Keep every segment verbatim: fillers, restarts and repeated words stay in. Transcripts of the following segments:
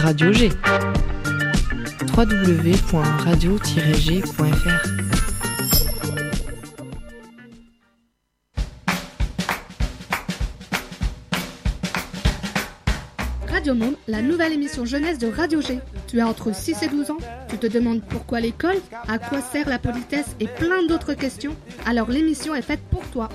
Radio G. w w w point radio tiret g point f r. Radio Monde, la nouvelle émission jeunesse de Radio G. Tu as entre six et douze ans, tu te demandes pourquoi l'école, à quoi sert la politesse et plein d'autres questions. Alors l'émission est faite pour toi.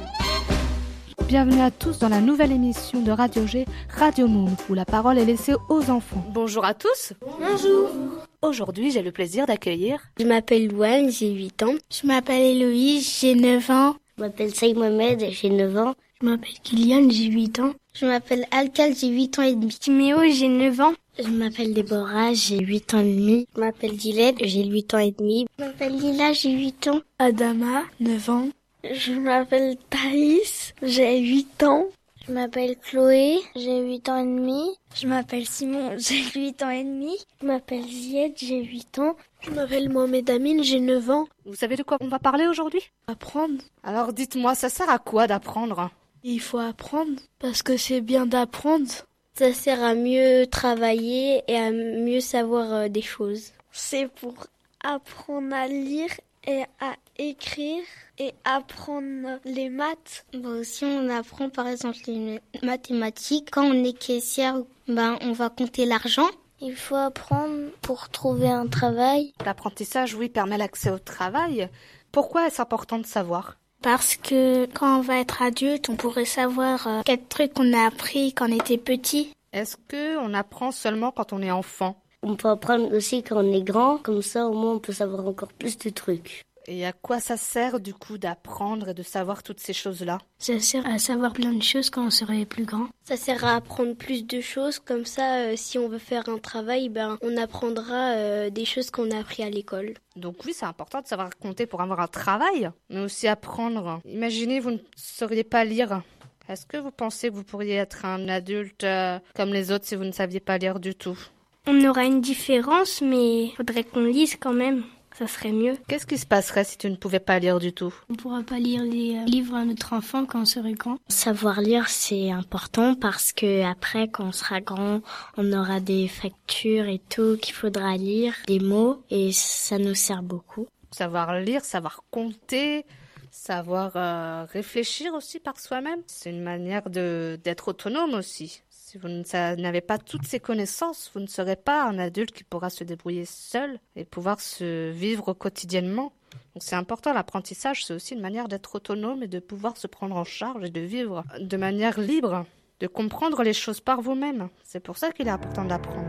Bienvenue à tous dans la nouvelle émission de Radio G, Radio Monde, où la parole est laissée aux enfants. Bonjour à tous. Bonjour. Aujourd'hui, j'ai le plaisir d'accueillir... Je m'appelle Louane, j'ai huit ans. Je m'appelle Héloïse, j'ai neuf ans. Je m'appelle Saïd Mohamed, j'ai neuf ans. Je m'appelle Kylian, j'ai huit ans. Je m'appelle Alcal, j'ai huit ans et demi. Timéo, j'ai neuf ans. Je m'appelle Déborah, j'ai huit ans et demi. Je m'appelle Dilette, j'ai huit ans et demi. Je m'appelle Lila, j'ai huit ans. Adama, neuf ans. Je m'appelle Thaïs, j'ai huit ans. Je m'appelle Chloé, j'ai huit ans et demi. Je m'appelle Simon, j'ai huit ans et demi. Je m'appelle Zied, j'ai huit ans. Je m'appelle Mohamed Amin, j'ai neuf ans. Vous savez de quoi on va parler aujourd'hui ? Apprendre. Alors dites-moi, ça sert à quoi d'apprendre ? Il faut apprendre, parce que c'est bien d'apprendre. Ça sert à mieux travailler et à mieux savoir euh, des choses. C'est pour apprendre à lire et à écrire et apprendre les maths. Bon, si on apprend par exemple les mathématiques, quand on est caissière, ben, on va compter l'argent. Il faut apprendre pour trouver un travail. L'apprentissage, oui, permet l'accès au travail. Pourquoi est-ce important de savoir ? Parce que quand on va être adulte, on pourrait savoir euh, quels trucs on a appris quand on était petit. Est-ce qu'on apprend seulement quand on est enfant ? On peut apprendre aussi quand on est grand, comme ça au moins on peut savoir encore plus de trucs. Et à quoi ça sert du coup d'apprendre et de savoir toutes ces choses-là ? Ça sert à savoir plein de choses quand on serait plus grand. Ça sert à apprendre plus de choses, comme ça euh, si on veut faire un travail, ben, on apprendra euh, des choses qu'on a appris à l'école. Donc oui, c'est important de savoir compter pour avoir un travail, mais aussi apprendre. Imaginez, vous ne sauriez pas lire. Est-ce que vous pensez que vous pourriez être un adulte euh, comme les autres si vous ne saviez pas lire du tout ? On aura une différence, mais il faudrait qu'on lise quand même. Ça serait mieux. Qu'est-ce qui se passerait si tu ne pouvais pas lire du tout ? On ne pourra pas lire les livres à notre enfant quand on serait grand. Savoir lire, c'est important parce que après, quand on sera grand, on aura des factures et tout qu'il faudra lire, des mots, et ça nous sert beaucoup. Savoir lire, savoir compter, savoir euh, réfléchir aussi par soi-même. C'est une manière de d'être autonome aussi. Si vous n'avez pas toutes ces connaissances, vous ne serez pas un adulte qui pourra se débrouiller seul et pouvoir se vivre quotidiennement. Donc c'est important, l'apprentissage, c'est aussi une manière d'être autonome et de pouvoir se prendre en charge et de vivre de manière libre, de comprendre les choses par vous-même. C'est pour ça qu'il est important d'apprendre.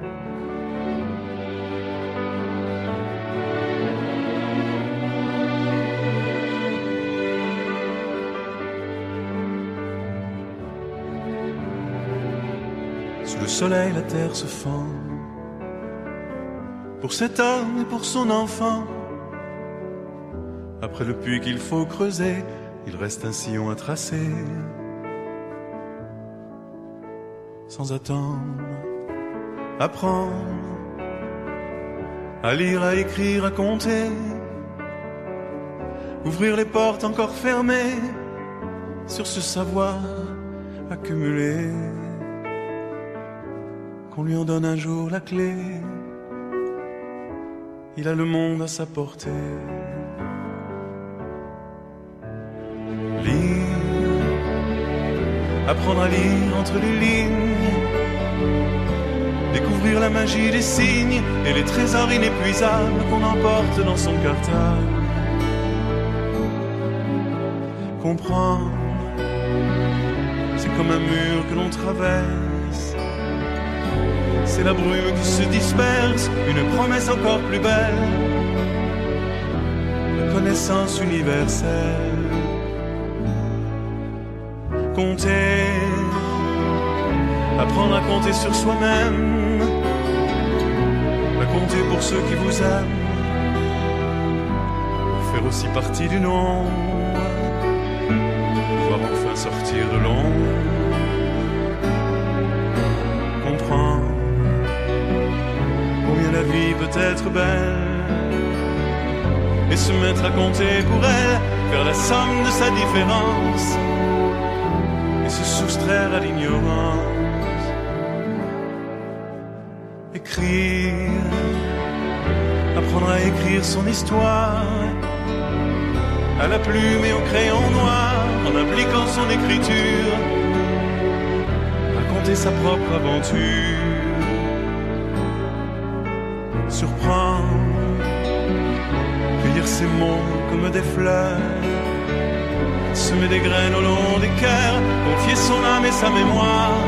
Sous le soleil, la terre se fend. Pour cet homme et pour son enfant. Après le puits qu'il faut creuser, il reste un sillon à tracer. Sans attendre, apprendre à lire, à écrire, à compter. Ouvrir les portes encore fermées sur ce savoir accumulé. Qu'on lui en donne un jour la clé, il a le monde à sa portée. Lire, apprendre à lire entre les lignes, découvrir la magie des signes et les trésors inépuisables qu'on emporte dans son cartable. Comprendre, c'est comme un mur que l'on traverse. C'est la brume qui se disperse, une promesse encore plus belle, la connaissance universelle. Compter, apprendre à compter sur soi-même, à compter pour ceux qui vous aiment, faire aussi partie du nombre, pouvoir enfin sortir de l'ombre. Comprendre combien la vie peut être belle et se mettre à compter pour elle, faire la somme de sa différence et se soustraire à l'ignorance. Et écrire, apprendre à écrire son histoire, à la plume et au crayon noir, en appliquant son écriture, raconter sa propre aventure, surprendre, cueillir ses mots comme des fleurs, semer des graines au long des cœurs, confier son âme et sa mémoire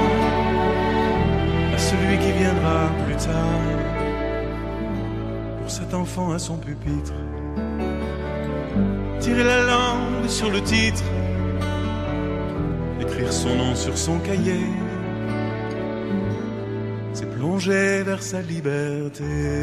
à celui qui viendra plus tard. Pour cet enfant à son pupitre, tirer la langue sur le titre, écrire son nom sur son cahier, c'est plonger vers sa liberté.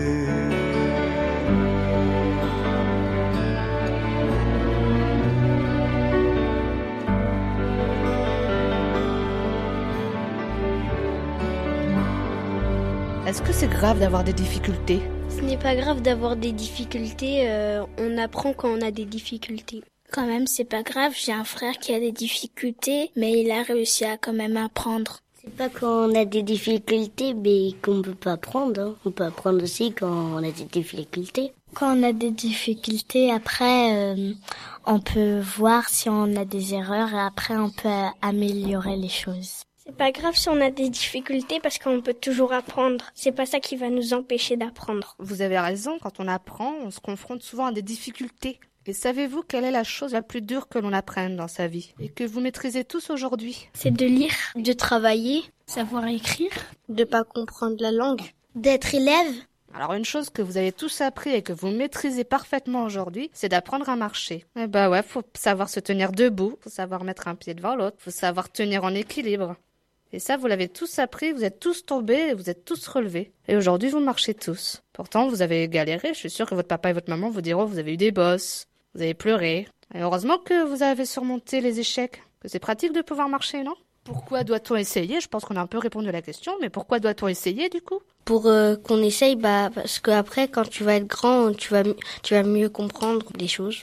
Est-ce que c'est grave d'avoir des difficultés ? Ce n'est pas grave d'avoir des difficultés, euh, on apprend quand on a des difficultés. Quand même, c'est pas grave, j'ai un frère qui a des difficultés, mais il a réussi à quand même apprendre. C'est pas quand on a des difficultés, mais qu'on peut pas apprendre. Hein. On peut apprendre aussi quand on a des difficultés. Quand on a des difficultés, après, euh, on peut voir si on a des erreurs et après, on peut améliorer les choses. C'est pas grave si on a des difficultés parce qu'on peut toujours apprendre. C'est pas ça qui va nous empêcher d'apprendre. Vous avez raison, quand on apprend, on se confronte souvent à des difficultés. Et savez-vous quelle est la chose la plus dure que l'on apprenne dans sa vie et que vous maîtrisez tous aujourd'hui ? C'est de lire, de travailler, savoir écrire, de pas comprendre la langue, d'être élève. Alors une chose que vous avez tous appris et que vous maîtrisez parfaitement aujourd'hui, c'est d'apprendre à marcher. Eh ben ouais, faut savoir se tenir debout, faut savoir mettre un pied devant l'autre, faut savoir tenir en équilibre. Et ça, vous l'avez tous appris, vous êtes tous tombés, vous êtes tous relevés. Et aujourd'hui, vous marchez tous. Pourtant, vous avez galéré, je suis sûre que votre papa et votre maman vous diront, vous avez eu des bosses, vous avez pleuré. Et heureusement que vous avez surmonté les échecs, que c'est pratique de pouvoir marcher, non ? Pourquoi doit-on essayer ? Je pense qu'on a un peu répondu à la question, mais pourquoi doit-on essayer du coup ? Pour euh, qu'on essaye, bah parce qu'après, quand tu vas être grand, tu vas, tu vas mieux comprendre les choses.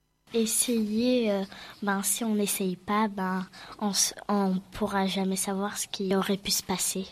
Essayer, euh, ben si on n'essaye pas, ben on on pourra jamais savoir ce qui aurait pu se passer.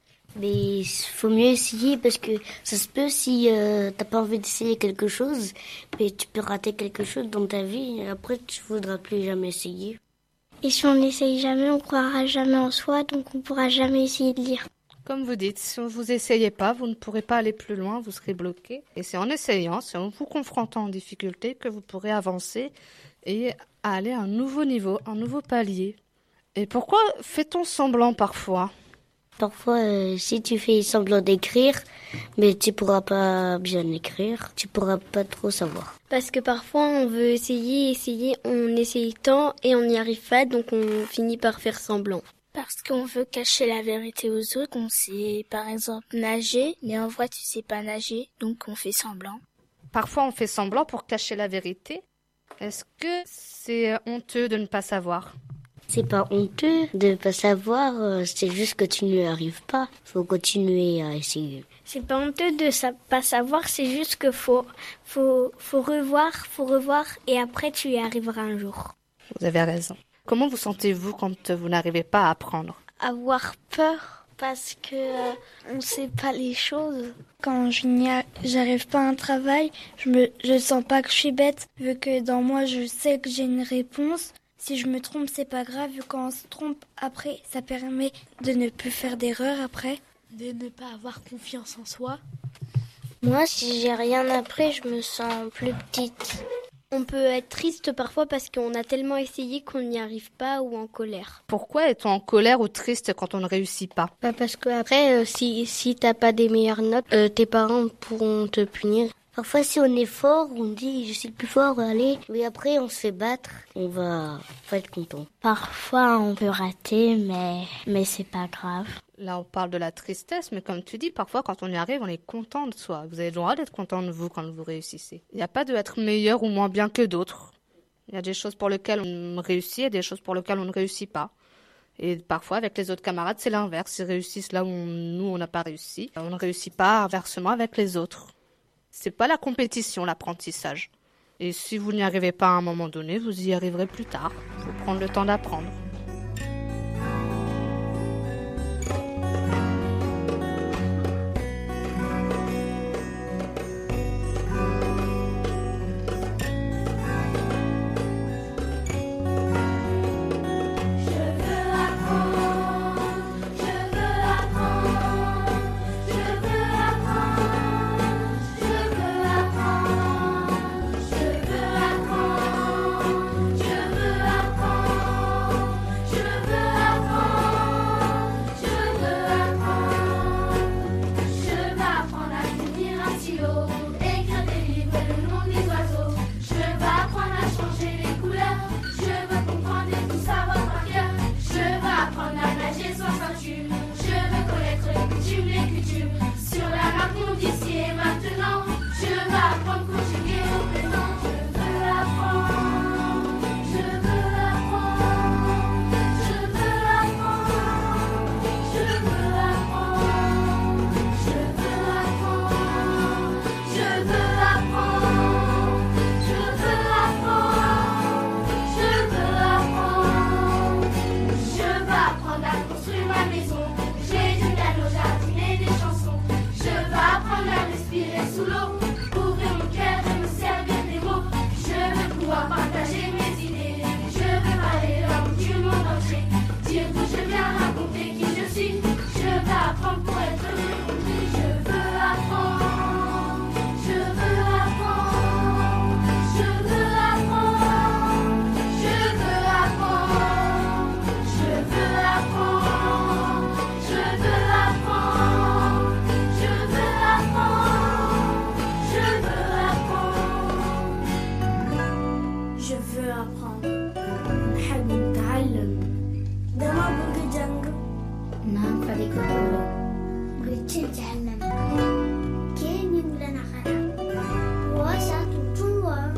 Mais il faut mieux essayer parce que ça se peut si euh, t'as pas envie d'essayer quelque chose, mais tu peux rater quelque chose dans ta vie et après tu voudras plus jamais essayer. Et si on n'essaye jamais, on croira jamais en soi, donc on pourra jamais essayer de lire. Comme vous dites, si vous n'essayez pas, vous ne pourrez pas aller plus loin, vous serez bloqué. Et c'est en essayant, c'est en vous confrontant en difficulté que vous pourrez avancer et aller à un nouveau niveau, un nouveau palier. Et pourquoi fait-on semblant parfois ? Parfois, euh, si tu fais semblant d'écrire, mais tu pourras pas bien écrire, tu pourras pas trop savoir. Parce que parfois, on veut essayer, essayer, on essaye tant et on n'y arrive pas, donc on finit par faire semblant. Parce qu'on veut cacher la vérité aux autres, on sait par exemple nager, mais en vrai tu sais pas nager, donc on fait semblant. Parfois on fait semblant pour cacher la vérité. Est-ce que c'est honteux de ne pas savoir ? C'est pas honteux de pas savoir, c'est juste que tu n'y arrives pas. Faut continuer à essayer. C'est pas honteux de sa- pas savoir, c'est juste que faut, faut, faut revoir, faut revoir, et après tu y arriveras un jour. Vous avez raison. Comment vous sentez-vous quand vous n'arrivez pas à apprendre ? Avoir peur parce que euh, on sait pas les choses. Quand je n'y a- j'arrive pas à un travail, je me je sens pas que je suis bête vu que dans moi je sais que j'ai une réponse. Si je me trompe, c'est pas grave vu quand on se trompe après, ça permet de ne plus faire d'erreurs après, de ne pas avoir confiance en soi. Moi, si j'ai rien appris, je me sens plus petite. On peut être triste parfois parce qu'on a tellement essayé qu'on n'y arrive pas ou en colère. Pourquoi est-on en colère ou triste quand on ne réussit pas ? Bah parce que après, euh, si si t'as pas des meilleures notes, euh, tes parents pourront te punir. Parfois, si on est fort, on dit « je suis le plus fort, allez ». Mais après, on se fait battre, on va pas être content. Parfois, on peut rater, mais, mais c'est pas grave. Là, on parle de la tristesse, mais comme tu dis, parfois, quand on y arrive, on est content de soi. Vous avez le droit d'être content de vous quand vous réussissez. Il n'y a pas de être meilleur ou moins bien que d'autres. Il y a des choses pour lesquelles on réussit et des choses pour lesquelles on ne réussit pas. Et parfois, avec les autres camarades, c'est l'inverse. Ils réussissent là où on, nous, on n'a pas réussi. On ne réussit pas inversement avec les autres. C'est pas la compétition, l'apprentissage. Et si vous n'y arrivez pas à un moment donné, vous y arriverez plus tard. Il faut prendre le temps d'apprendre. Je veux apprendre. نحب نتعلم. دابا بغيت نقرا. نعم فالك تقولي. بغيت نتعلم. كاين ولا نخدم. واسع toujours.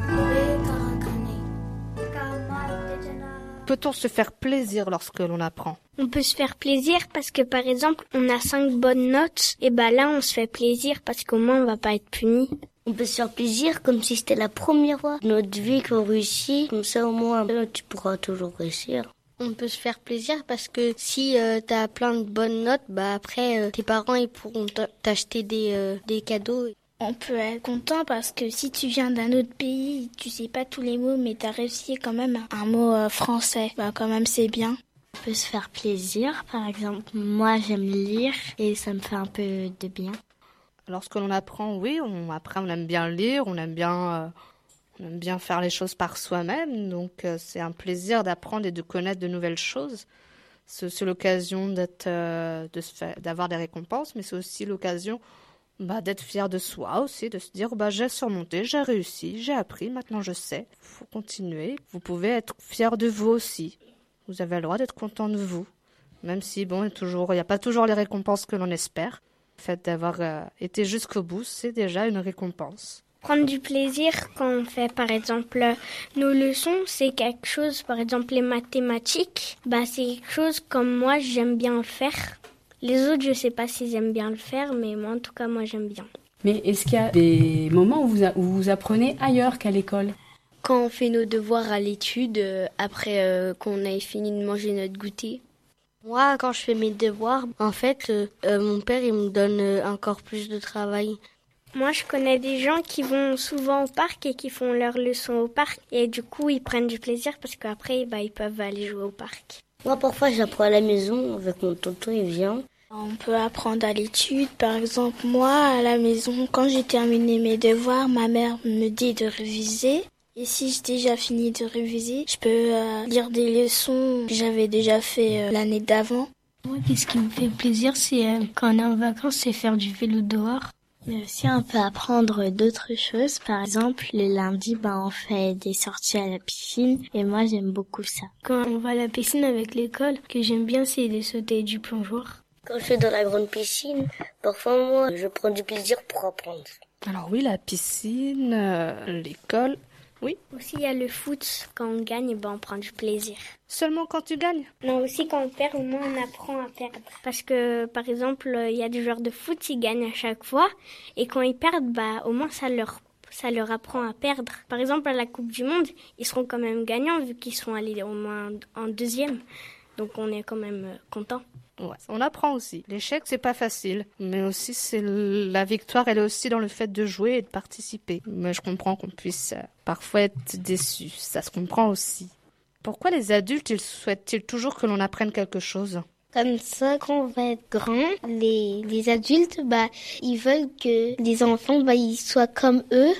Peut-on se faire plaisir lorsque l'on apprend? On peut se faire plaisir parce que par exemple on a cinq bonnes notes et bah là on se fait plaisir parce qu'au moins on va pas être puni. On peut se faire plaisir comme si c'était la première fois de notre vie qu'on réussit. Comme ça au moins tu pourras toujours réussir. On peut se faire plaisir parce que si euh, t'as plein de bonnes notes, bah après euh, tes parents ils pourront t'acheter des euh, des cadeaux. On peut être content parce que si tu viens d'un autre pays, tu sais pas tous les mots, mais t'as réussi quand même un mot euh, français. Bah quand même c'est bien. On peut se faire plaisir, par exemple. Moi j'aime lire et ça me fait un peu de bien. Lorsque l'on apprend, oui, on, après on aime bien lire, on aime bien, euh, on aime bien faire les choses par soi-même. Donc euh, c'est un plaisir d'apprendre et de connaître de nouvelles choses. C'est, c'est l'occasion d'être, euh, de se faire, d'avoir des récompenses, mais c'est aussi l'occasion bah, d'être fier de soi aussi, de se dire bah, j'ai surmonté, j'ai réussi, j'ai appris, maintenant je sais. Il faut continuer. Vous pouvez être fier de vous aussi. Vous avez le droit d'être content de vous. Même si bon, il n'y a pas toujours les récompenses que l'on espère. Le fait d'avoir euh, été jusqu'au bout, c'est déjà une récompense. Prendre du plaisir quand on fait par exemple nos leçons, c'est quelque chose, par exemple les mathématiques, bah, c'est quelque chose comme moi j'aime bien le faire. Les autres, je sais pas s'ils aiment bien le faire, mais moi, en tout cas, moi, j'aime bien. Mais est-ce qu'il y a des moments où vous, a, où vous apprenez ailleurs qu'à l'école? Quand on fait nos devoirs à l'étude, euh, après euh, qu'on ait fini de manger notre goûter. Moi, quand je fais mes devoirs, en fait, euh, euh, mon père, il me donne euh, encore plus de travail. Moi, je connais des gens qui vont souvent au parc et qui font leurs leçons au parc. Et du coup, ils prennent du plaisir parce qu'après, bah, ils peuvent aller jouer au parc. Moi, parfois, j'apprends à la maison avec mon tonton, il vient. On peut apprendre à l'étude. Par exemple, moi, à la maison, quand j'ai terminé mes devoirs, ma mère me dit de réviser. Et si j'ai déjà fini de réviser, je peux euh, lire des leçons que j'avais déjà fait euh, l'année d'avant. Moi, qu'est-ce qui me fait plaisir, c'est euh, quand on est en vacances, c'est faire du vélo dehors. Mais aussi, on peut apprendre d'autres choses. Par exemple, le lundi, ben, on fait des sorties à la piscine. Et moi, j'aime beaucoup ça. Quand on va à la piscine avec l'école, ce que j'aime bien, c'est de sauter du plongeoir. Quand je suis dans la grande piscine, parfois, moi, je prends du plaisir pour apprendre. Alors oui, la piscine, euh, l'école, oui. Aussi, il y a le foot. Quand on gagne, ben, on prend du plaisir. Seulement quand tu gagnes? Non, aussi quand on perd, au moins on apprend à perdre. Parce que, par exemple, il y a des joueurs de foot, ils gagnent à chaque fois. Et quand ils perdent, bah, au moins ça leur, ça leur apprend à perdre. Par exemple, à la Coupe du Monde, ils seront quand même gagnants vu qu'ils sont allés au moins en deuxième. Donc on est quand même euh, contents. Ouais, on apprend aussi. L'échec, c'est pas facile. Mais aussi, c'est l... la victoire, elle est aussi dans le fait de jouer et de participer. Mais je comprends qu'on puisse euh, parfois être déçu. Ça se comprend aussi. Pourquoi les adultes, ils souhaitent-ils toujours que l'on apprenne quelque chose? Comme ça, quand on va être grand, les, les adultes, bah, ils veulent que les enfants, bah, ils soient comme eux.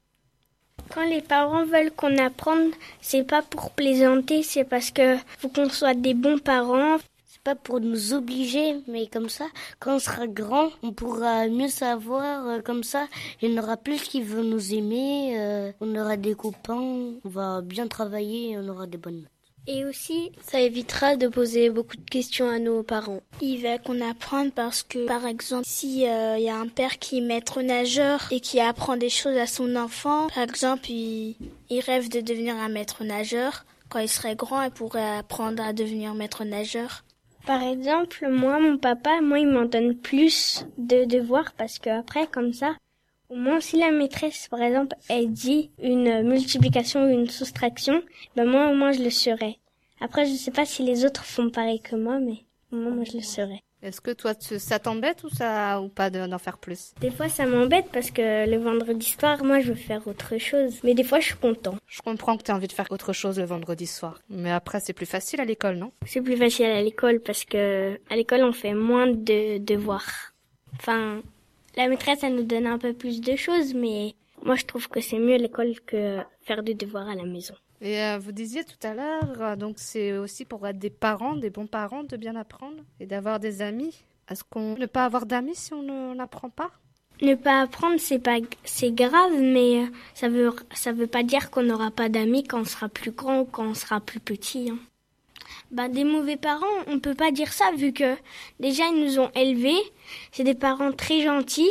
Quand les parents veulent qu'on apprenne, c'est pas pour plaisanter, c'est parce que faut qu'on soit des bons parents. C'est pas pour nous obliger, mais comme ça, quand on sera grand, on pourra mieux savoir, euh, comme ça, il y en aura plus qui veulent nous aimer, euh, on aura des copains, on va bien travailler et on aura des bonnes notes. Et aussi, ça évitera de poser beaucoup de questions à nos parents. Il veut qu'on apprenne parce que, par exemple, s'il y a un père qui est maître nageur et qui apprend des choses à son enfant, par exemple, il, il rêve de devenir un maître nageur. Quand il serait grand, il pourrait apprendre à devenir maître nageur. Par exemple, moi, mon papa, moi, il m'en donne plus de devoirs parce que après, comme ça, au moins, si la maîtresse, par exemple, elle dit une multiplication ou une soustraction, ben moi, au moins, je le saurais. Après, je sais pas si les autres font pareil que moi, mais au moins, moi, je le saurais. Est-ce que toi, ça t'embête ou ça ou pas d'en faire plus? Des fois, ça m'embête parce que le vendredi soir, moi, je veux faire autre chose. Mais des fois, je suis content. Je comprends que tu as envie de faire autre chose le vendredi soir. Mais après, c'est plus facile à l'école, non? C'est plus facile à l'école parce que à l'école, on fait moins de devoirs. Enfin, la maîtresse, elle nous donne un peu plus de choses, mais moi, je trouve que c'est mieux à l'école que faire des devoirs à la maison. Et euh, vous disiez tout à l'heure, euh, donc c'est aussi pour être des parents, des bons parents, de bien apprendre et d'avoir des amis. Est-ce qu'on ne peut pas avoir d'amis si on n'apprend pas? Ne pas apprendre, c'est pas, c'est grave, mais ça veut, ça veut pas dire qu'on n'aura pas d'amis quand on sera plus grand ou quand on sera plus petit. Hein. Bah, des mauvais parents, on peut pas dire ça vu que déjà ils nous ont élevés. C'est des parents très gentils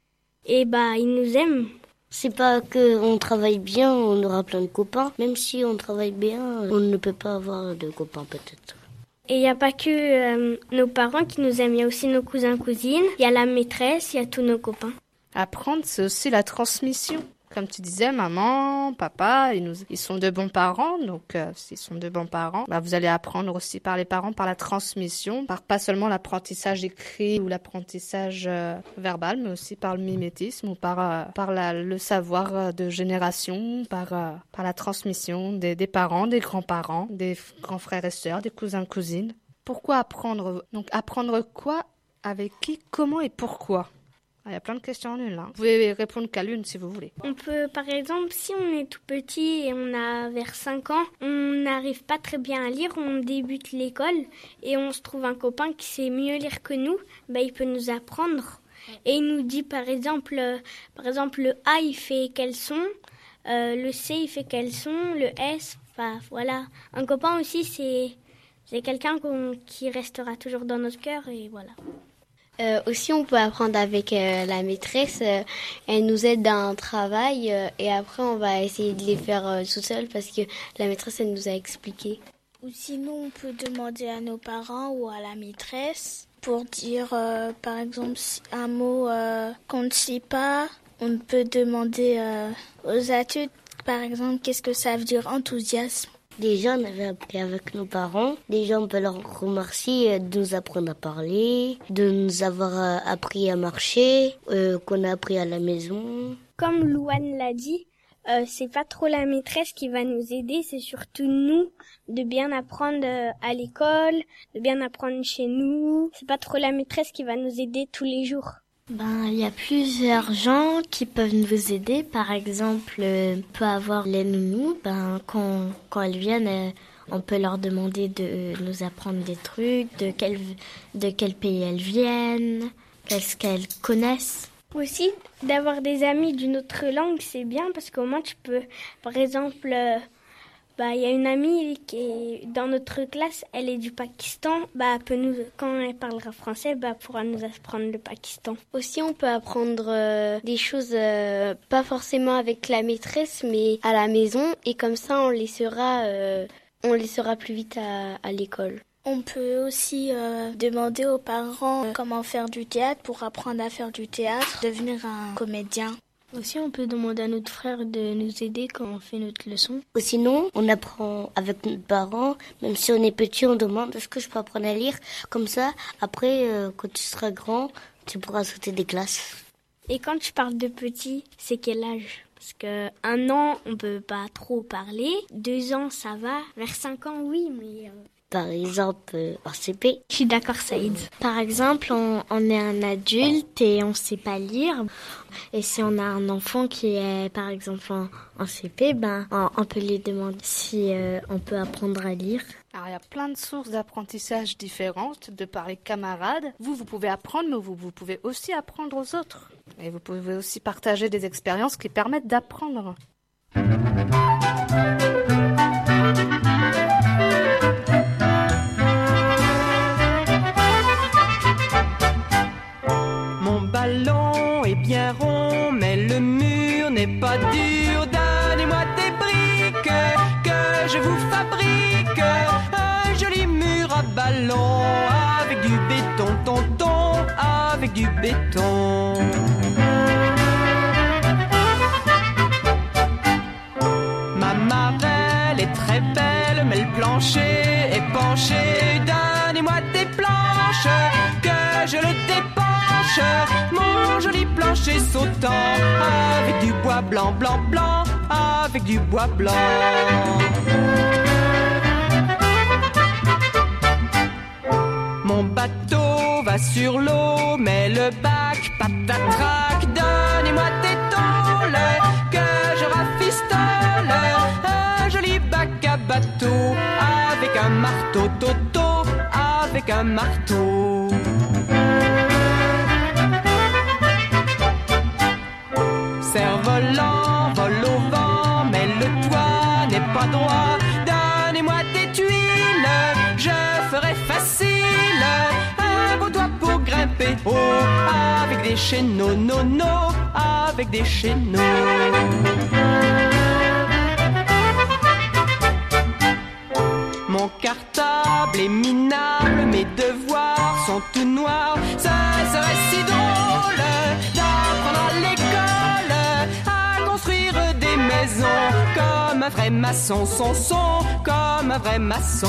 et bah ils nous aiment. C'est pas qu'on travaille bien, on aura plein de copains. Même si on travaille bien, on ne peut pas avoir de copains peut-être. Et il n'y a pas que euh, nos parents qui nous aiment, il y a aussi nos cousins, cousines, il y a la maîtresse, il y a tous nos copains. Apprendre, c'est aussi la transmission. Comme tu disais, maman, papa, ils, nous, ils sont de bons parents. Donc, euh, s'ils sont de bons parents, bah, vous allez apprendre aussi par les parents, par la transmission, par pas seulement l'apprentissage écrit ou l'apprentissage euh, verbal, mais aussi par le mimétisme ou par, euh, par la, le savoir de génération, par, euh, par la transmission des, des parents, des grands-parents, des grands frères et sœurs, des cousins, cousines. Pourquoi apprendre? Donc, apprendre quoi, avec qui, comment et pourquoi? Il y a plein de questions en une là. Vous pouvez répondre qu'à l'une si vous voulez. On peut, par exemple, si on est tout petit et on a vers cinq ans, on n'arrive pas très bien à lire, on débute l'école et on se trouve un copain qui sait mieux lire que nous, bah, il peut nous apprendre. Et il nous dit par exemple, euh, par exemple le A il fait quel son, euh, le C il fait quel son, le S, enfin voilà. Un copain aussi c'est, c'est quelqu'un qu'on, qui restera toujours dans notre cœur et voilà. Euh, aussi, on peut apprendre avec euh, la maîtresse. Euh, elle nous aide dans un travail euh, et après, on va essayer de les faire euh, tout seul parce que la maîtresse, elle nous a expliqué. Ou sinon, on peut demander à nos parents ou à la maîtresse pour dire, euh, par exemple, un mot euh, qu'on ne sait pas. On peut demander euh, aux adultes, par exemple, qu'est-ce que ça veut dire enthousiasme. Déjà, on avait appris avec nos parents. Déjà, on peut leur remercier de nous apprendre à parler, de nous avoir appris à marcher, euh, qu'on a appris à la maison. Comme Louane l'a dit, euh, c'est pas trop la maîtresse qui va nous aider, c'est surtout nous de bien apprendre à l'école, de bien apprendre chez nous. C'est pas trop la maîtresse qui va nous aider tous les jours. Ben, il y a plusieurs gens qui peuvent nous aider. Par exemple, euh, on peut avoir les nounous. Ben, quand, quand elles viennent, euh, on peut leur demander de nous apprendre des trucs, de quel, de quel pays elles viennent, qu'est-ce qu'elles connaissent. Aussi, d'avoir des amis d'une autre langue, c'est bien parce qu'au moins tu peux, par exemple, euh, bah, il y a une amie qui est dans notre classe, elle est du Pakistan, bah, elle peut nous, quand elle parlera français, bah, elle pourra nous apprendre le Pakistan. Aussi, on peut apprendre euh, des choses, euh, pas forcément avec la maîtresse, mais à la maison, et comme ça, on les saura, euh, on les saura plus vite à, à l'école. On peut aussi euh, demander aux parents euh, comment faire du théâtre pour apprendre à faire du théâtre, devenir un comédien. Aussi, on peut demander à notre frère de nous aider quand on fait notre leçon. Ou sinon, on apprend avec nos parents, même si on est petit, on demande est-ce que je peux apprendre à lire. Comme ça, après, euh, quand tu seras grand, tu pourras sauter des classes. Et quand tu parles de petit, c'est quel âge ? Parce que un an, on peut pas trop parler. Deux ans, ça va. Vers cinq ans, oui, mais... Euh... Par exemple, euh, en C P. Je suis d'accord, Saïd. Par exemple, on, on est un adulte et on sait pas lire. Et si on a un enfant qui est, par exemple, en, en C P, ben, on, on peut lui demander si euh, on peut apprendre à lire. Alors, il y a plein de sources d'apprentissage différentes de par les camarades. Vous, vous pouvez apprendre, mais vous, vous pouvez aussi apprendre aux autres. Et vous pouvez aussi partager des expériences qui permettent d'apprendre. Ballon est bien rond, mais le mur n'est pas dur. Donnez-moi des briques que je vous fabrique un joli mur à ballon avec du béton, tonton, avec du béton. Ma marelle est très belle, mais le plancher est penché. Donnez-moi des planches que je le dépenche. Mon joli plancher sautant avec du bois blanc, blanc, blanc, avec du bois blanc. Mon bateau va sur l'eau, mais le bac patatrac. Donnez-moi des tôles que je rafistole un joli bac à bateau avec un marteau, toto, avec un marteau. l'envol au vent, mais le toit n'est pas droit. Donnez-moi des tuiles, je ferai facile un beau toit pour grimper haut, avec des chéneaux, no, no, avec des chéneaux. Mon cartable est minable, mes devoirs sont tout noirs. Ce serait si drôle d'apprendre à l'école à construire des maisons comme un vrai maçon, son son, comme un vrai maçon.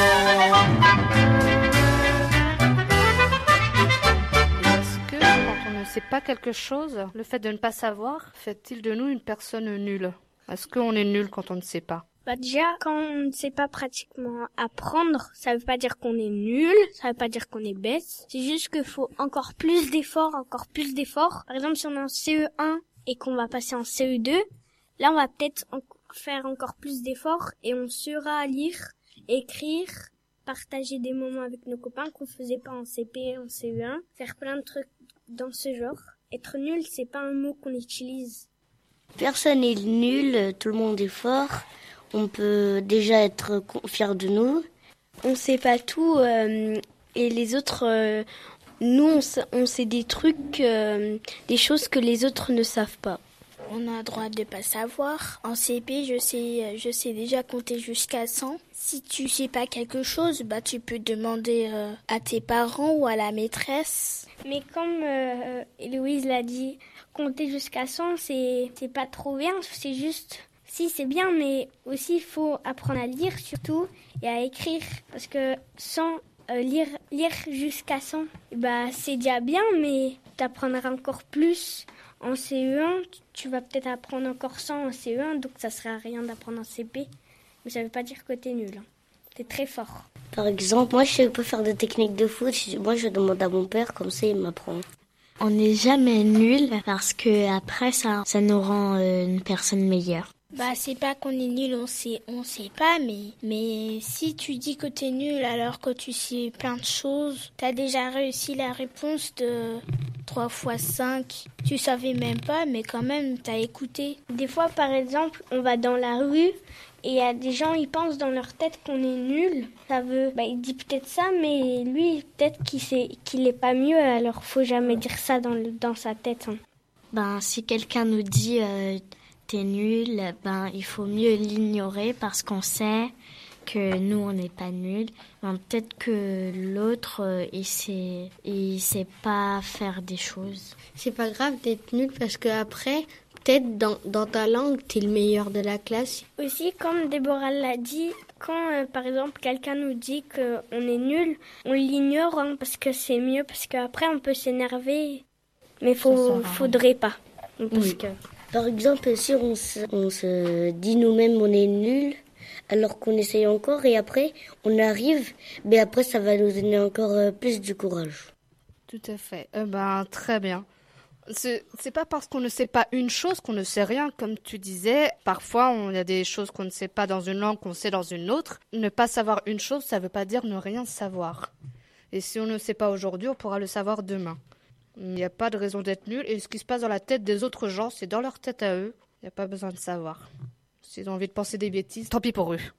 Est-ce que quand on ne sait pas quelque chose, le fait de ne pas savoir fait-il de nous une personne nulle? Est-ce qu'on est nul quand on ne sait pas? Bah déjà, quand on ne sait pas pratiquement apprendre, ça veut pas dire qu'on est nul, ça veut pas dire qu'on est bête. C'est juste qu'il faut encore plus d'efforts, encore plus d'efforts. Par exemple, si on est en C E un et qu'on va passer en C E deux, là on va peut-être en- faire encore plus d'efforts et on saura lire, écrire, partager des moments avec nos copains qu'on faisait pas en C P, en C E un, faire plein de trucs dans ce genre. Être nul, c'est pas un mot qu'on utilise. Personne n'est nul, tout le monde est fort. On peut déjà être fier de nous. On sait pas tout euh, et les autres, euh, nous on sait, on sait des trucs, euh, des choses que les autres ne savent pas. On a le droit de pas savoir. En C P, je sais, je sais déjà compter jusqu'à cent. Si tu sais pas quelque chose, bah tu peux demander euh, à tes parents ou à la maîtresse. Mais comme euh, Héloïse l'a dit, compter jusqu'à cent, c'est c'est pas trop bien, c'est juste... Si, c'est bien, mais aussi il faut apprendre à lire surtout et à écrire. Parce que sans euh, lire, lire jusqu'à cent, bah, c'est déjà bien, mais tu apprendras encore plus en C E un. Tu vas peut-être apprendre encore cent en C E un, donc ça ne sert à rien d'apprendre en C P. Mais ça ne veut pas dire que tu es nul. Hein. Tu es très fort. Par exemple, moi je sais pas faire de technique de foot. Moi je demande à mon père, comme ça il m'apprend. On n'est jamais nul parce que après ça, ça nous rend euh, une personne meilleure. Bah c'est pas qu'on est nul, on sait, on sait pas, mais mais si tu dis que t'es nul alors que tu sais plein de choses, t'as déjà réussi la réponse de trois fois cinq, tu savais même pas, mais quand même t'as écouté. Des fois, par exemple, on va dans la rue et il y a des gens, ils pensent dans leur tête qu'on est nul. Ça veut, bah il dit peut-être ça, mais lui peut-être qu'il sait qu'il est pas mieux, alors faut jamais dire ça dans le, dans sa tête. Hein. Ben si quelqu'un nous dit euh, t'es nul, ben il faut mieux l'ignorer parce qu'on sait que nous on n'est pas nuls. Ben, peut-être que l'autre euh, il sait il sait pas faire des choses. C'est pas grave d'être nul parce que après peut-être dans dans ta langue t'es le meilleur de la classe. Aussi, comme Déborah l'a dit, quand euh, par exemple quelqu'un nous dit qu'on est nul, on l'ignore hein, parce que c'est mieux, parce qu'après on peut s'énerver, mais faut faudrait pas. Parce Oui. que Par exemple, si on se, on se dit nous-mêmes on est nuls, alors qu'on essaye encore et après on arrive, mais après ça va nous donner encore euh, plus du courage. Tout à fait. Eh ben, très bien. C'est, c'est pas parce qu'on ne sait pas une chose qu'on ne sait rien, comme tu disais. Parfois, il y a des choses qu'on ne sait pas dans une langue qu'on sait dans une autre. Ne pas savoir une chose, ça ne veut pas dire ne rien savoir. Et si on ne sait pas aujourd'hui, on pourra le savoir demain. Il n'y a pas de raison d'être nul. Et ce qui se passe dans la tête des autres gens, c'est dans leur tête à eux. Il n'y a pas besoin de savoir. S'ils ont envie de penser des bêtises, tant pis pour eux.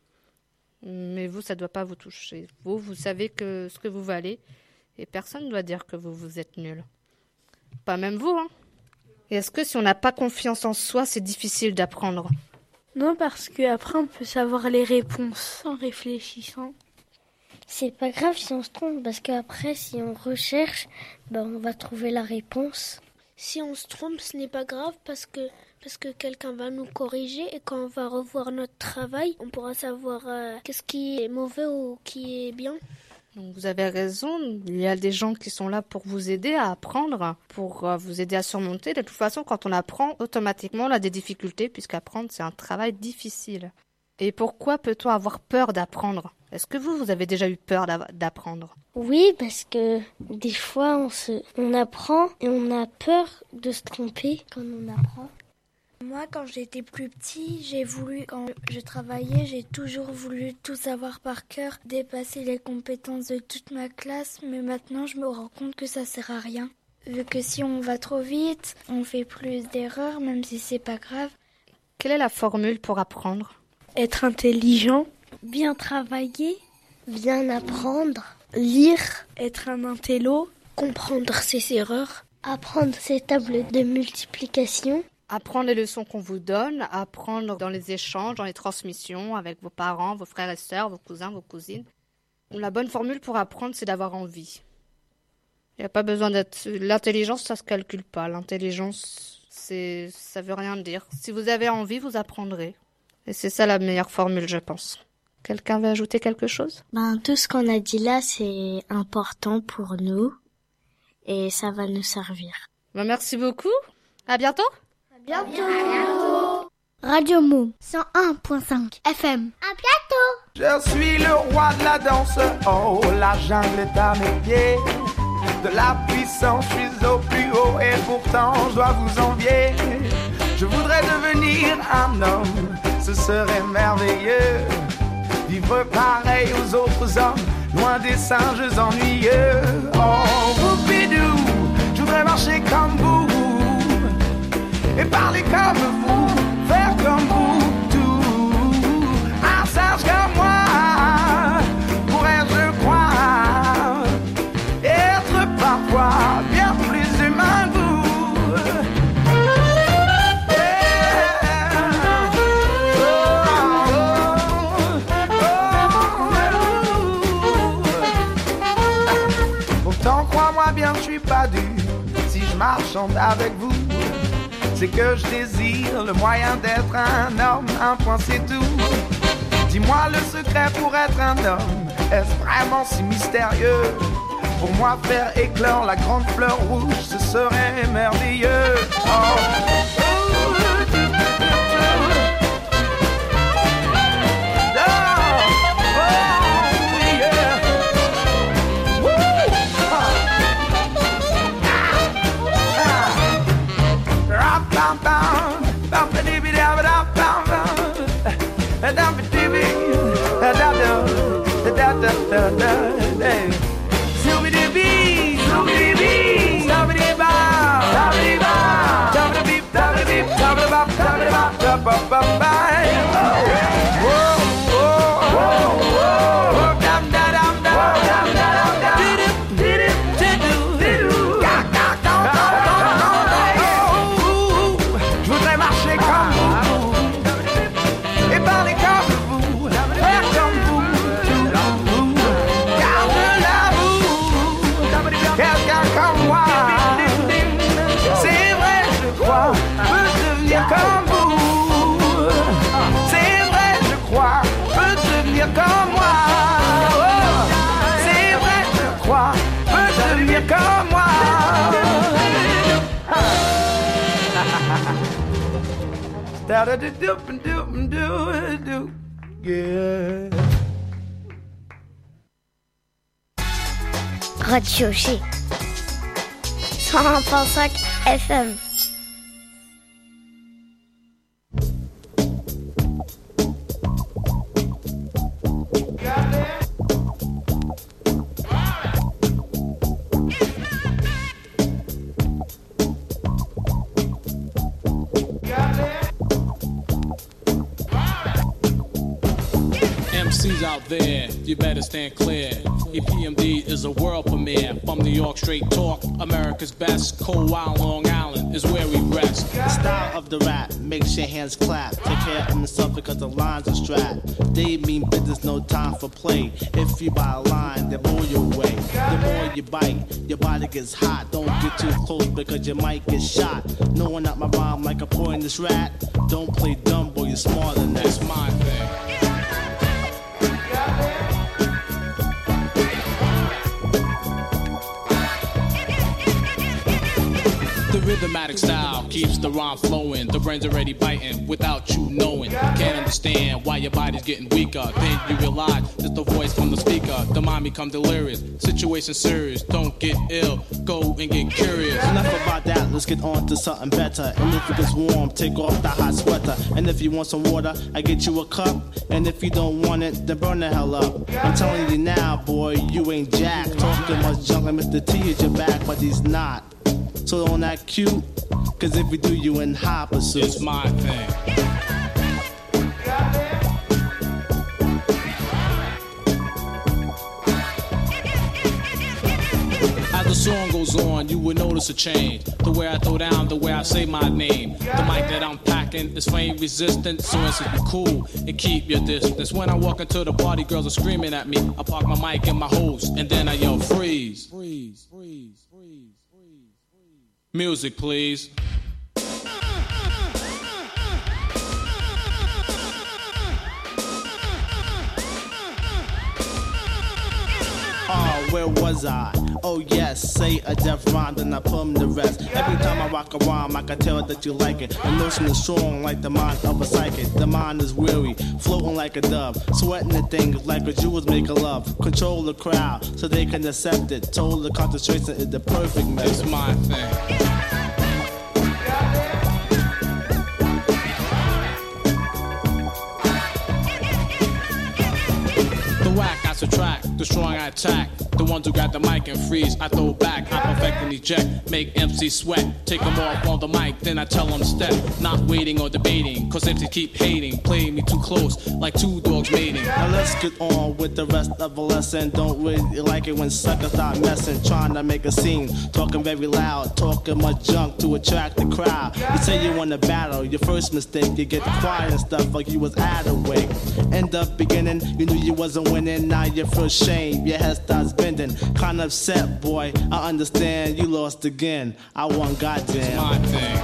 Mais vous, ça ne doit pas vous toucher. Vous, vous savez que ce que vous valez. Et personne ne doit dire que vous, vous êtes nul. Pas même vous, hein. Et est-ce que si on n'a pas confiance en soi, c'est difficile d'apprendre? Non, parce qu'après, on peut savoir les réponses en réfléchissant. C'est pas grave si on se trompe, parce qu'après, si on recherche, ben, on va trouver la réponse. Si on se trompe, ce n'est pas grave, parce que, parce que quelqu'un va nous corriger, et quand on va revoir notre travail, on pourra savoir euh, qu'est-ce qui est mauvais ou qui est bien. Donc vous avez raison, il y a des gens qui sont là pour vous aider à apprendre, pour euh, vous aider à surmonter. De toute façon, quand on apprend, automatiquement, on a des difficultés, puisqu'apprendre, c'est un travail difficile. Et pourquoi peut-on avoir peur d'apprendre? Est-ce que vous, vous avez déjà eu peur d'apprendre? Oui, parce que des fois, on, se, on apprend et on a peur de se tromper quand on apprend. Moi, quand j'étais plus petit, j'ai voulu, quand je travaillais, j'ai toujours voulu tout savoir par cœur, dépasser les compétences de toute ma classe, mais maintenant je me rends compte que ça sert à rien. Vu que si on va trop vite, on fait plus d'erreurs, même si c'est pas grave. Quelle est la formule pour apprendre? Être intelligent, bien travailler, bien apprendre, lire, être un intello, comprendre ses erreurs, apprendre ses tables de multiplication, apprendre les leçons qu'on vous donne, apprendre dans les échanges, dans les transmissions avec vos parents, vos frères et sœurs, vos cousins, vos cousines. La bonne formule pour apprendre, c'est d'avoir envie. Il n'y a pas besoin d'être... L'intelligence, ça se calcule pas. L'intelligence, c'est... ça veut rien dire. Si vous avez envie, vous apprendrez. Et c'est ça la meilleure formule, je pense. Quelqu'un veut ajouter quelque chose? Ben, tout ce qu'on a dit là, c'est important pour nous. Et ça va nous servir. Ben, merci beaucoup. À bientôt. À bientôt. À bientôt. Radio Môme cent un virgule cinq F M. À bientôt. Je suis le roi de la danse. Oh, la jungle est à mes pieds. De la puissance, je suis au plus haut. Et pourtant, je dois vous envier. Je voudrais devenir un homme. Ce serait merveilleux. Vivre pareil aux autres hommes. Loin des singes ennuyeux. Oh, boupidou, je voudrais marcher comme vous. Et parler comme vous. Faire comme vous, tout. Un singe comme moi, pourrais je croire être parfois bien plus humain que vous. Yeah. Oh, oh, oh. Pourtant, crois-moi bien, je suis pas dû. Si je marchande avec vous, c'est que je désire le moyen d'être un homme, un point c'est tout. Dis-moi le secret pour être un homme, est-ce vraiment si mystérieux? Pour moi faire éclore la grande fleur rouge, ce serait merveilleux. Oh. Radio G cent un virgule cinq F M. M Cs out there, you better stand clear. E P M D is a world premiere. From New York, straight talk, America's best. Cold Wild Long Island is where we rest. The style of the rap makes your hands clap. Take care of yourself because the lines are strapped. They mean business, no time for play. If you buy a line, they blow you away. The more you bite, your body gets hot. Don't get too close because you might get shot. Knowing out my rhyme like a poisonous rat. Don't play dumb, boy, you're smarter than that. It's my thing. The rhythmatic style keeps the rhyme flowing. The brain's already biting without you knowing. Can't understand why your body's getting weaker. Then you realize it's the voice from the speaker. The mind become delirious. Situation serious. Don't get ill. Go and get curious. Enough about that. Let's get on to something better. And if it gets warm, take off the hot sweater. And if you want some water, I get you a cup. And if you don't want it, then burn the hell up. I'm telling you now, boy, you ain't jack. Talking much junk like Mister T is your back, but he's not. So don't act cute, cause if we do, you in high pursuit. It's my thing. would notice a change. The way I throw down, the way I say my name. The mic that I'm packing is flame resistant, so it's to be cool and keep your distance. When I walk into the party, girls are screaming at me. I park my mic in my host, and then I yell freeze. Freeze, freeze, freeze, freeze, freeze. Music, please. Oh, where was I? Oh yes, say a deaf rhyme, then I put 'em to rest. Every time I rock a rhyme, I can tell that you like it. The notion is strong like the mind of a psychic. The mind is weary, floating like a dove, sweating the things like a Jew was making love. Control the crowd so they can accept it. Total concentration is the perfect method. It's my thing. Subtract, the strong I attack. The ones who got the mic and freeze, I throw back. I perfect and eject, make M C sweat. Take them off on the mic, then I tell them step. Not waiting or debating, cause M Cs keep hating. Playing me too close, like two dogs mating. Now let's get on with the rest of the lesson. Don't really like it when suckers start messing. Trying to make a scene, talking very loud. Talking much junk to attract the crowd. You say you want to battle, your first mistake. You get quiet and stuff like you was out of wake. End up beginning, you knew you wasn't winning. Now you feel shame, your head starts bending. Kinda upset, boy, I understand you lost again. I won, goddamn. It's my thing.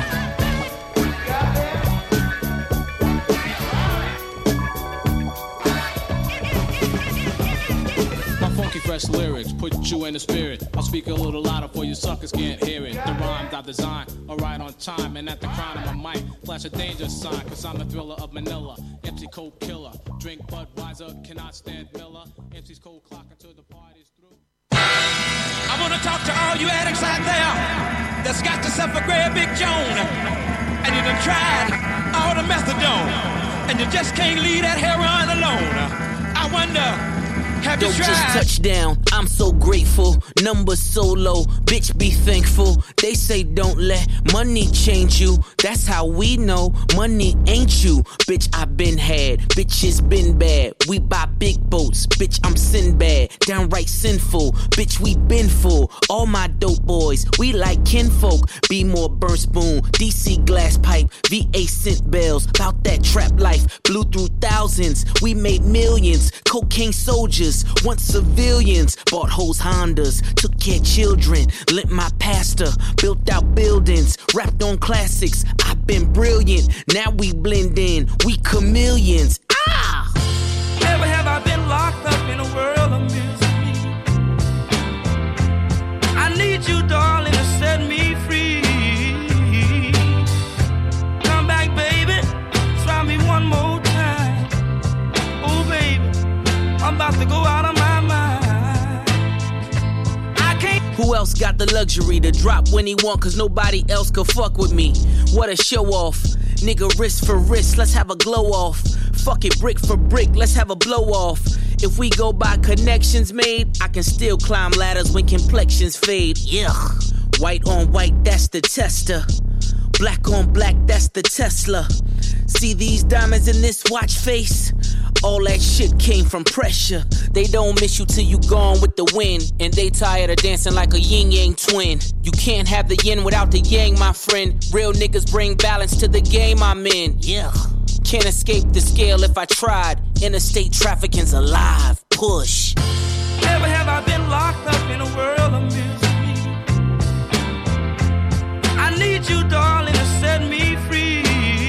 Fresh lyrics, put you in the spirit. I'll speak a little louder for you suckers can't hear it. The rhymes I design are right on time, and at the crown of my mic, flash a danger sign, cause I'm the thriller of Manila. M C Cold Killer, drink Budweiser, cannot stand Miller. M C's cold clock until the party's through. I wanna talk to all you addicts out there that's got yourself a great big Joan, and you done tried all the methadone, and you just can't leave that heroin alone. I wonder, have you Don't tried? just touch down, I'm so grateful. Numbers so low, bitch be thankful. They say don't let money change you. That's how we know money ain't you. Bitch, I been had, bitches been bad. We buy big boats, bitch, I'm Sinbad. Downright sinful, bitch, we been full. All my dope boys, we like kinfolk. Be more burn spoon, D C glass pipe, V A scent bells. Bout that trap life, blew through thousands. We made millions, cocaine soldiers. Once civilians, bought hoes Hondas, took care of children, lent my pastor, built out buildings, rapped on classics. I've been brilliant, now we blend in, we chameleons. Ah! Never have I been locked up in a world of misery. I need you, darling, to set me free. Come back, baby, try me one more time. Oh, baby, I'm about to go out of my mind. I can't. Who else got the luxury to drop when he want, cause nobody else could fuck with me? What a show off. Nigga, wrist for wrist, let's have a glow off. Fuck it, brick for brick, let's have a blow off. If we go by connections made, I can still climb ladders when complexions fade. Yeah. White on white, that's the tester. Black on black, that's the Tesla. See these diamonds in this watch face? All that shit came from pressure. They don't miss you till you gone with the wind, and they tired of dancing like a yin-yang twin. You can't have the yin without the yang, my friend. Real niggas bring balance to the game I'm in. Yeah. Can't escape the scale if I tried. Interstate trafficking's alive. Push. Never have I been locked up in a world of misery. I need you, darling, to set me free.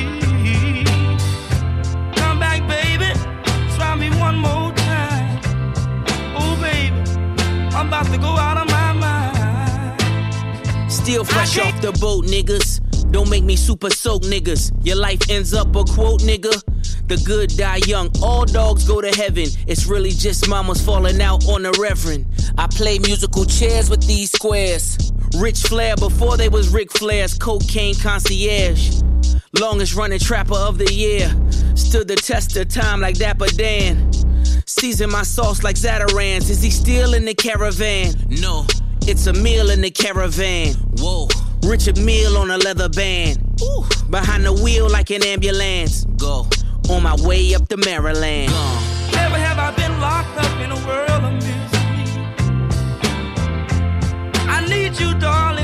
Come back, baby, try me one more time. Oh, baby, I'm about to go out of my mind. Still fresh off the boat, niggas. Don't make me super soak, niggas. Your life ends up a quote, nigga. The good die young, all dogs go to heaven. It's really just mamas falling out on the reverend. I play musical chairs with these squares. Rich Flair before they was Ric Flair's cocaine concierge. Longest running trapper of the year. Stood the test of time like Dapper Dan. Season my sauce like Zatarans. Is he still in the caravan? No, it's a meal in the caravan. Whoa. Richard Mille on a leather band. Ooh. Behind the wheel like an ambulance. Go. On my way up to Maryland. Go. Never have I been locked up in a world of misery. I need you, darling.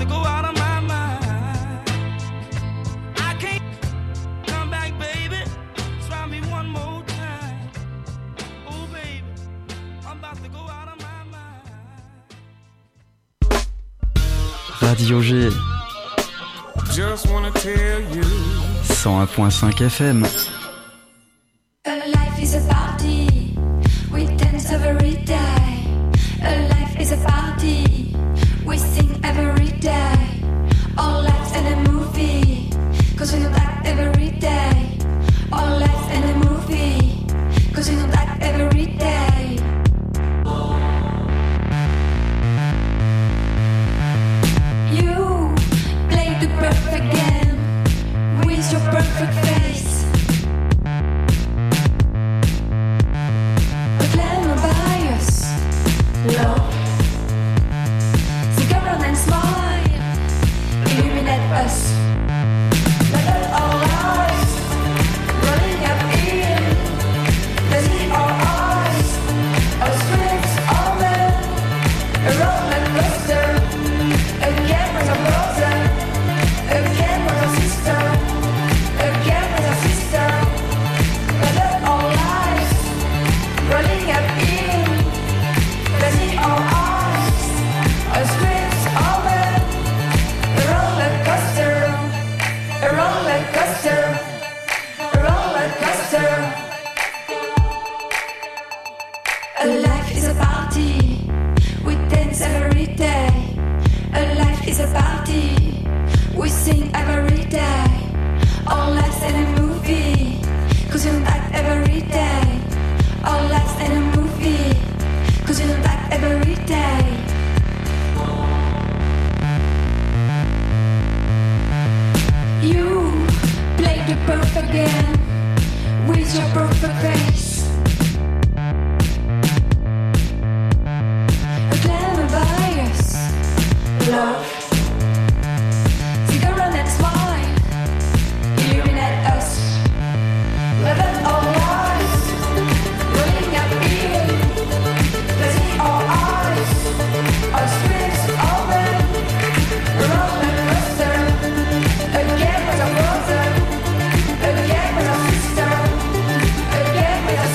to go out of my mind. I can't come back, baby. Try me one more time. Oh, baby, I'm about to go out of my mind. Radio G. Just wanna tell you. cent un point cinq F M. A life is a party. We dance every day. A life is a party. We sing every day. Our lives in a movie. Cause we don't act every day. Our lives in a movie. Cause we don't act every day. You play the perfect game with your perfect face. A glamour bias, love. Stick around and smile, illuminate us. Let our eyes running up in. Let's see our eyes, our spirits over. A roller coaster, again with our brother, again with our sister, again with our sister. Let our lives running up in. Let's see our eyes, our spirits over. A roller coaster, a roller coaster, a roller coaster. A life is a party. We dance every day. A life is a party. We sing every day. Our lives in a movie. Cause we don't act every day. Our lives in a movie. Cause we don't act every day. You play the perfect game with your perfect face. A glamour bias, love. Stick around and smile, illuminate us. Let our lives running up in. Let's see our eyes, our spirits open. A roller coaster, again with our brother, again with our sister, again with our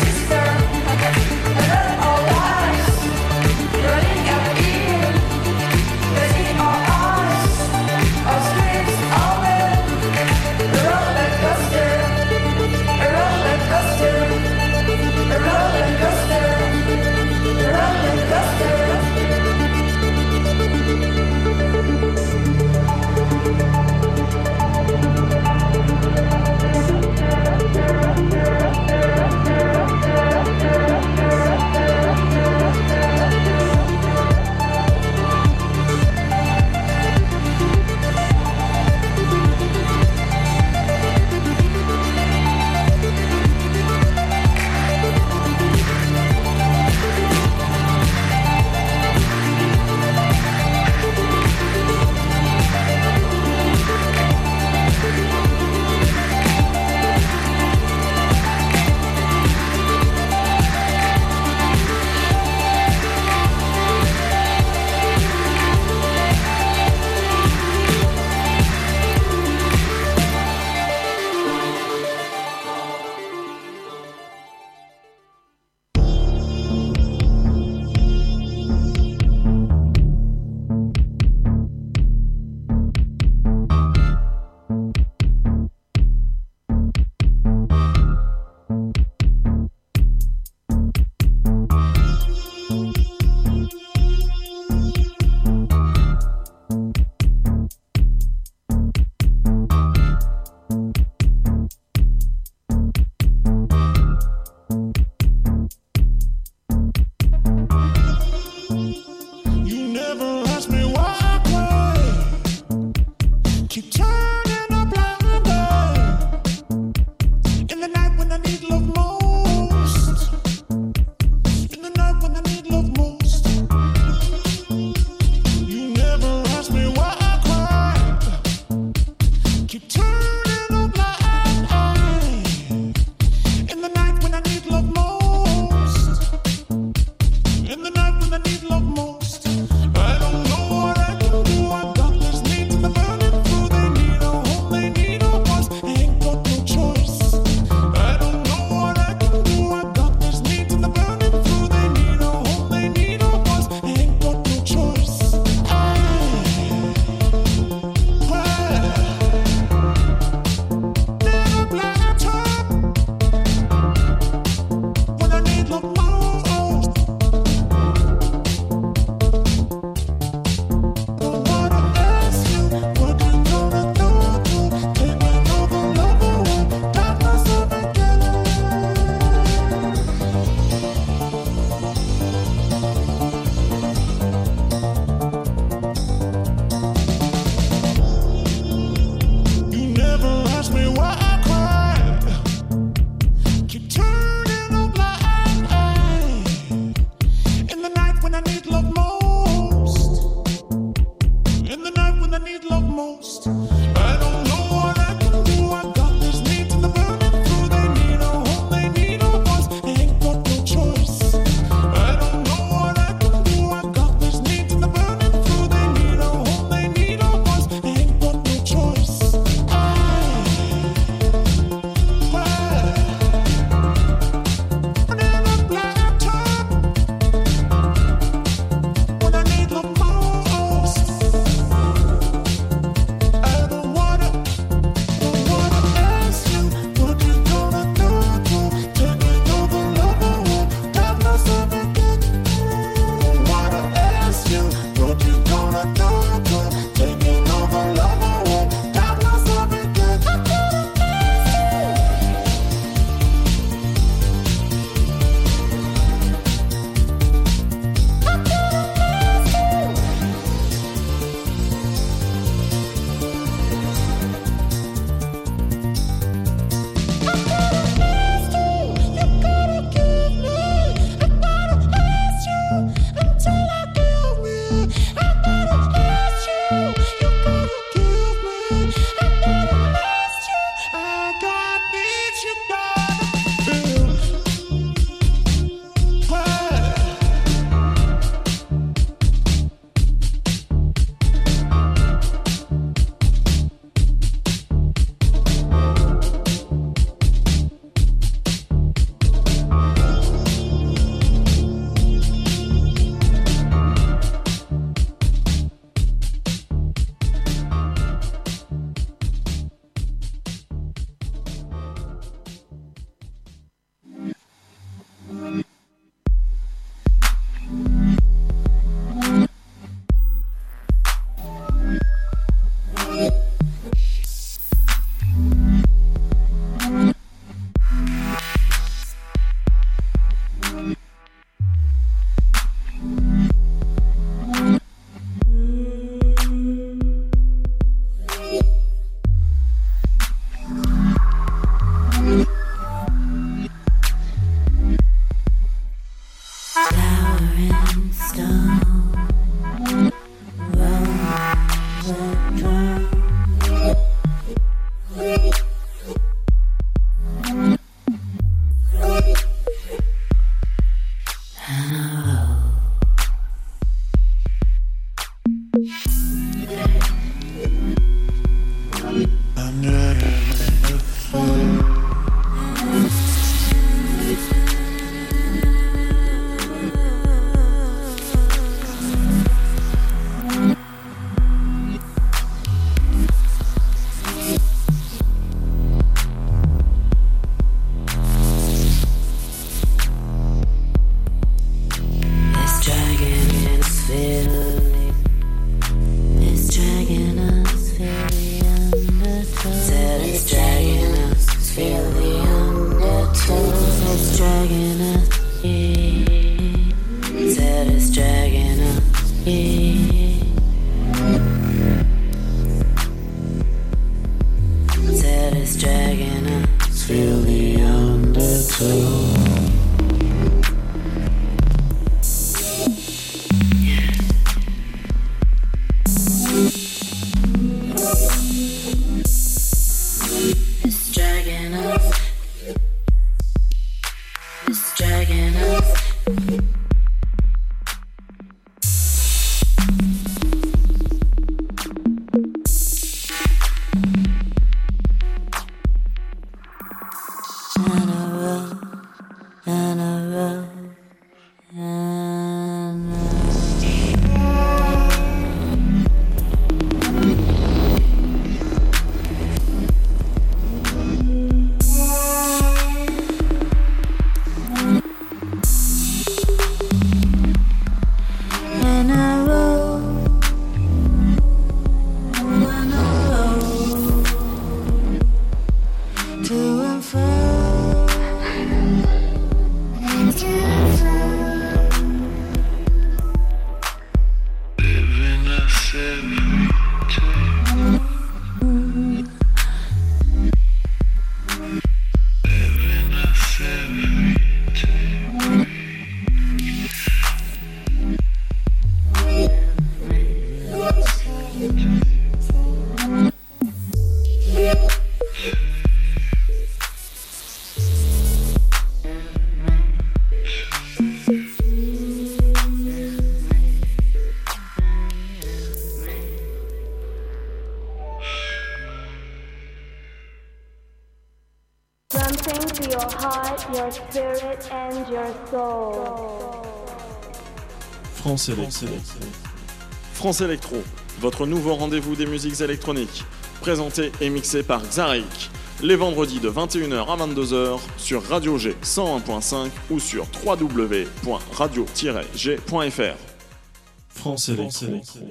your heart, your spirit and your soul. France Électro. France Électro, votre nouveau rendez-vous des musiques électroniques. Présenté et mixé par Xarik. Les vendredis de vingt et une heures à vingt-deux heures sur Radio G cent un point cinq ou sur w w w point radio tiret g point f r. France Électro.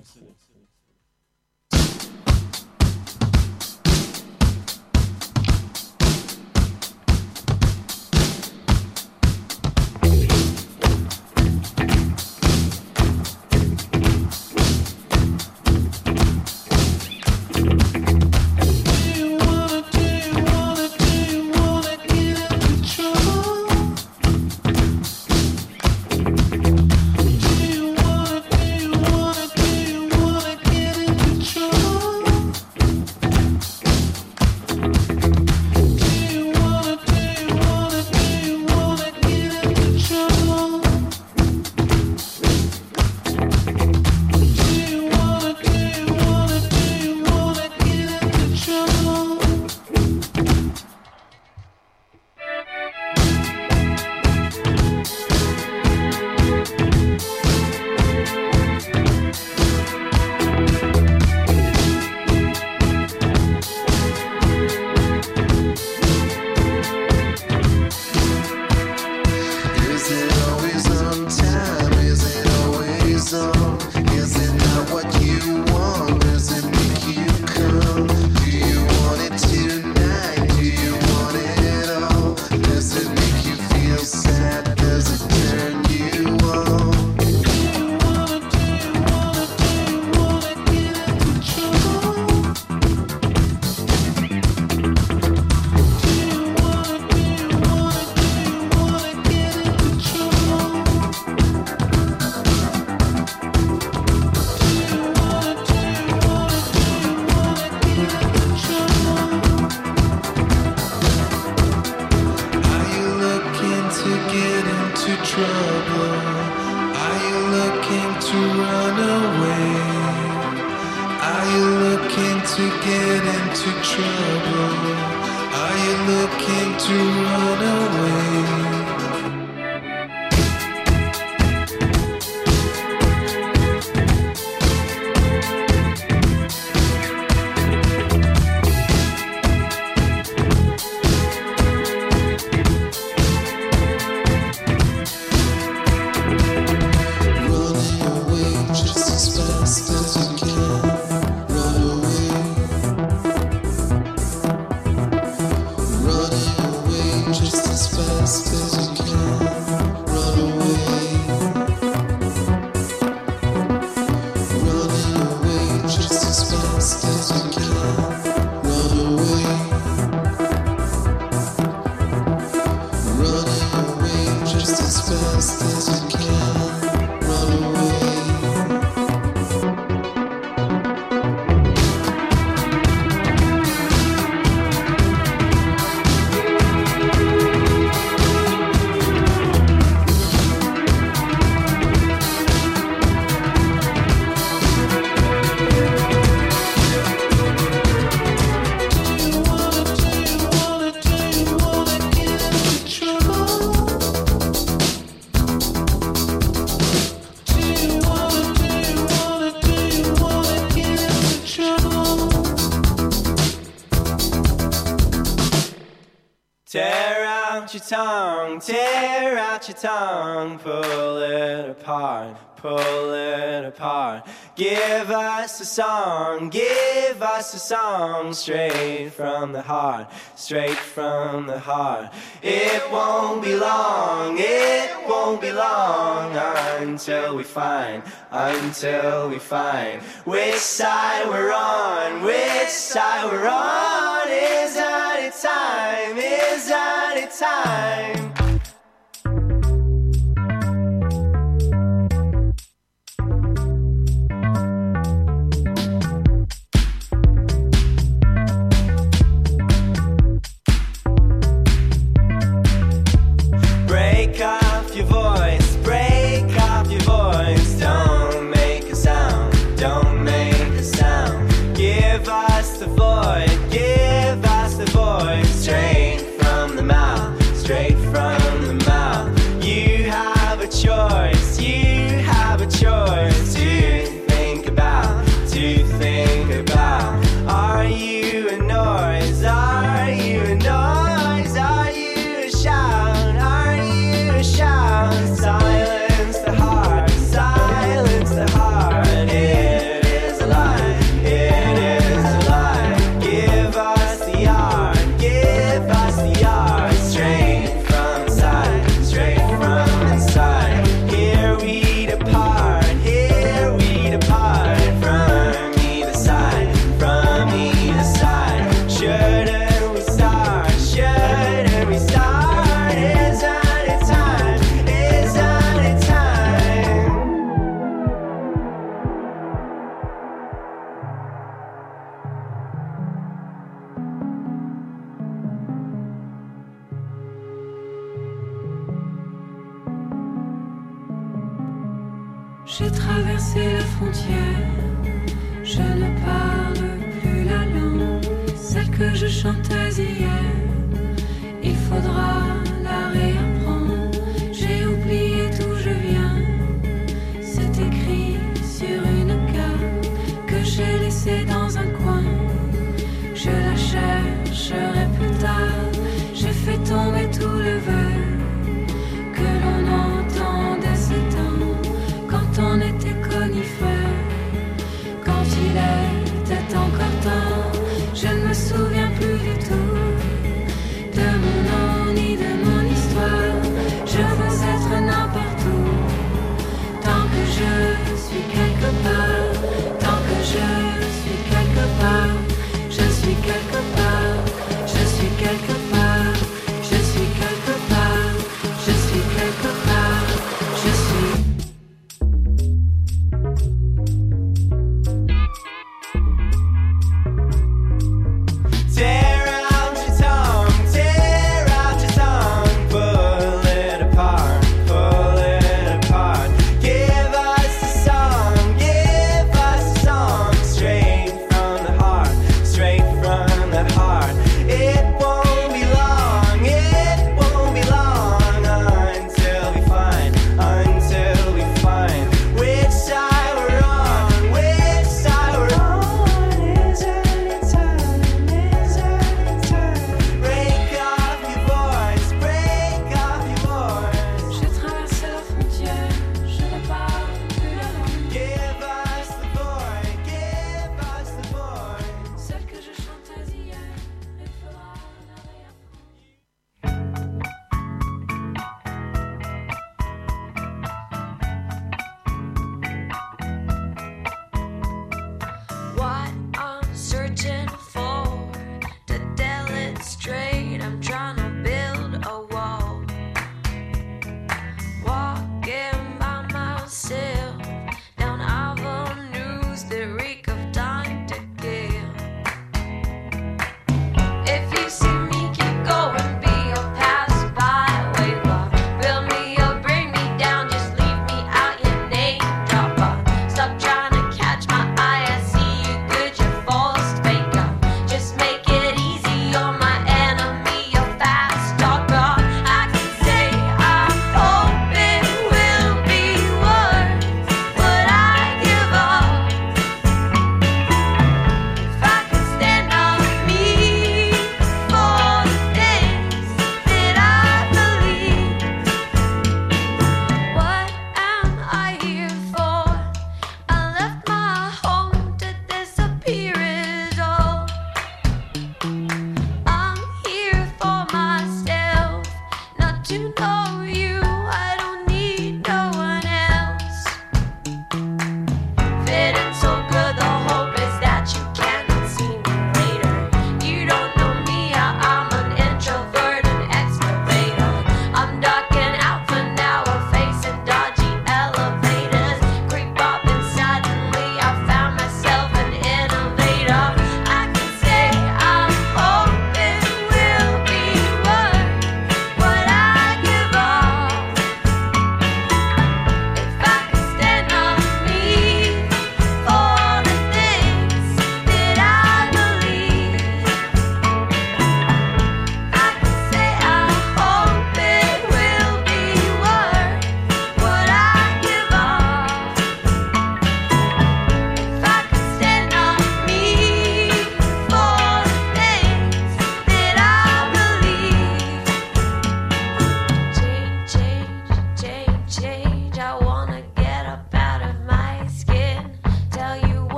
Tongue, tear out your tongue, pull it apart, pull it apart. Give us a song, give us a song, straight from the heart, straight from the heart. It won't be long, it won't be long until we find, until we find which side we're on, which side we're on. Isn't it time, isn't it time? Break off your voice, break off your voice. Don't make a sound, don't make a sound. Give us the void, give us the voice. Straight from the mouth, to think about. Are you a noise? Are you a noise? Are you a shout? Are you a shout? Silence the heart, silence the heart. It is a lie, it is a lie. Give us the art, give us the art. Straight from inside, straight from inside. Here we depart, here we depart. From either side, from either side. Shouldn't we start, shouldn't we start? Isn't it time, isn't it time? J'ai traversé la frontière, je ne parle plus la langue, celle que je chantais hier, il faudra la réapprendre. J'ai oublié d'où je viens, c'est écrit sur une carte que j'ai laissée dans un coin. Je la chercherai plus tard, j'ai fait tomber tous les verres que l'on entendait s'éteindre quand on était conifère.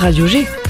Radio G.